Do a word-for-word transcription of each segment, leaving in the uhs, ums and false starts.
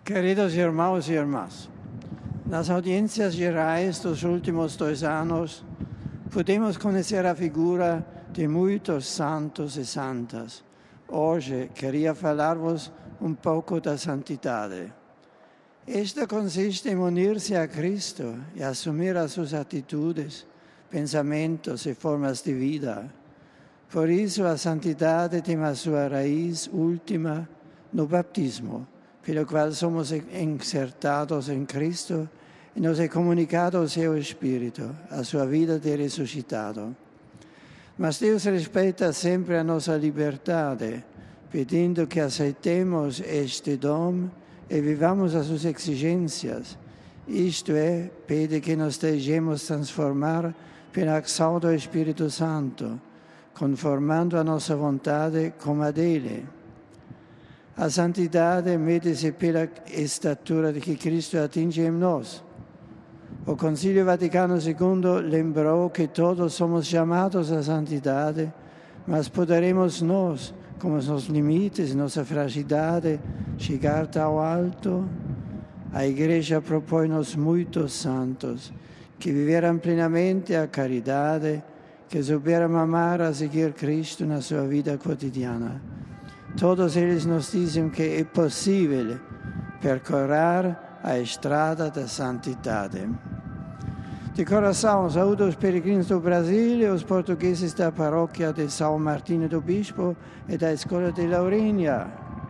Queridos irmãos e irmãs, nas audiências gerais dos últimos dois anos, pudemos conhecer a figura de muitos santos e santas. Hoje, queria falar-vos um pouco da santidade. Esta consiste em unir-se a Cristo e assumir as suas atitudes, pensamentos e formas de vida. Por isso, a santidade tem a sua raiz última no batismo, pelo qual somos insertados em Cristo e nos é comunicado o seu Espírito, a sua vida de ressuscitado. Mas Deus respeita sempre a nossa liberdade, pedindo que aceitemos este dom e vivamos as suas exigências. Isto é, pede que nos deixemos transformar pela ação do Espírito Santo, conformando a nossa vontade com a dele. A santidade mede-se pela estatura que Cristo atinge em nós. O Concílio Vaticano segundo lembrou que todos somos chamados à santidade, mas poderemos nós, com os nossos limites, nossa fragilidade, chegar tão alto? A Igreja propõe-nos muitos santos que viveram plenamente a caridade, que souberam amar a seguir Cristo na sua vida cotidiana. Todos eles nos dizem que é possível percorrer a estrada da santidade. De coração, saúdo os peregrinos do Brasil e os portugueses da paróquia de São Martinho do Bispo e da Escola de Laurinha.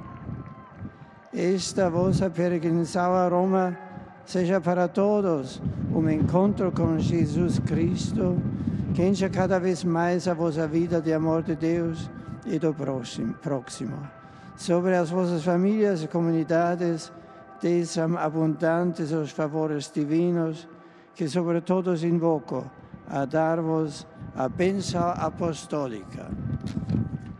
Esta vossa peregrinação a Roma seja para todos um encontro com Jesus Cristo, que encha cada vez mais a vossa vida de amor de Deus e do próximo. Sobre as vossas famílias e comunidades, desçam abundantes os favores divinos, que sobre todos invoco a dar-vos a bênção apostólica.